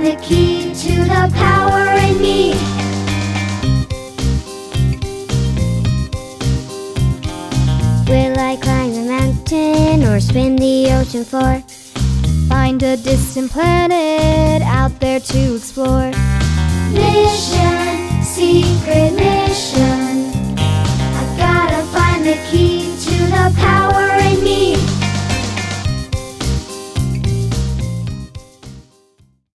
the key to the power in me. Will I climb a mountain or swim the ocean floor? Find a distant planet out there to explore. Mission, secret mission.